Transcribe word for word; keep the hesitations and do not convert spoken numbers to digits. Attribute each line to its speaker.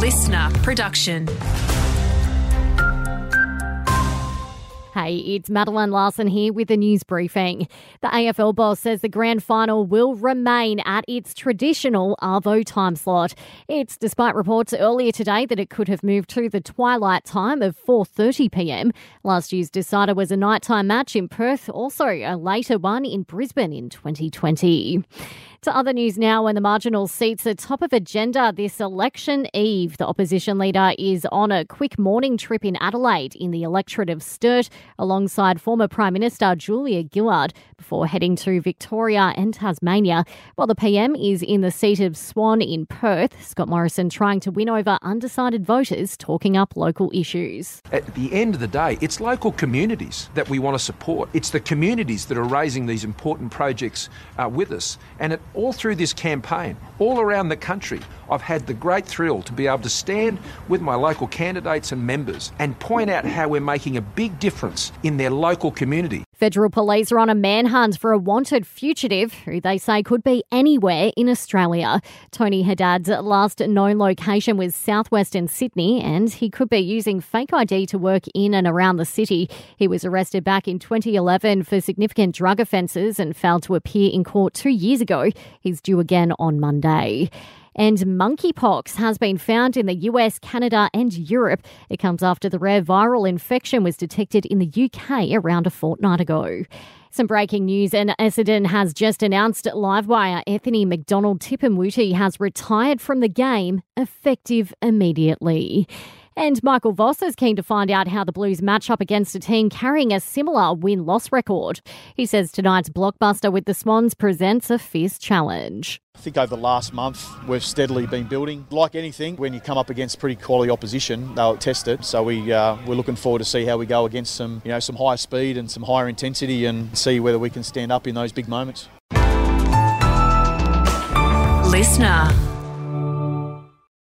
Speaker 1: listener production.
Speaker 2: Hey, it's Madeline Larson here with the news briefing. The A F L boss says the grand final will remain at its traditional Arvo time slot. It's despite reports earlier today that it could have moved to the twilight time of four thirty p m. Last year's decider was a nighttime match in Perth, also a later one in Brisbane in twenty twenty. To other news now, when the marginal seats are top of agenda this election eve. The opposition leader is on a quick morning trip in Adelaide in the electorate of Sturt alongside former Prime Minister Julia Gillard before heading to Victoria and Tasmania, while the P M is in the seat of Swan in Perth. Scott Morrison trying to win over undecided voters, talking up local issues.
Speaker 3: At the end of the day, it's local communities that we want to support. It's the communities that are raising these important projects uh, with us. And it all through this campaign, all around the country, I've had the great thrill to be able to stand with my local candidates and members and point out how we're making a big difference in their local community.
Speaker 2: Federal police are on a manhunt for a wanted fugitive who they say could be anywhere in Australia. Tony Haddad's last known location was southwestern Sydney, and he could be using fake I D to work in and around the city. He was arrested back in twenty eleven for significant drug offences and failed to appear in court two years ago. He's due again on Monday. And monkeypox has been found in the U S, Canada and Europe. It comes after the rare viral infection was detected in the U K around a fortnight ago. Some breaking news, and Essendon has just announced Livewire Anthony McDonald-Tipungwuti has retired from the game, effective immediately. And Michael Voss is keen to find out how the Blues match up against a team carrying a similar win-loss record. He says tonight's blockbuster with the Swans presents a fierce challenge.
Speaker 4: I think over the last month we've steadily been building. Like anything, when you come up against pretty quality opposition, they'll test it. So we uh, we're looking forward to see how we go against some you know some higher speed and some higher intensity, and see whether we can stand up in those big moments.
Speaker 1: Listener.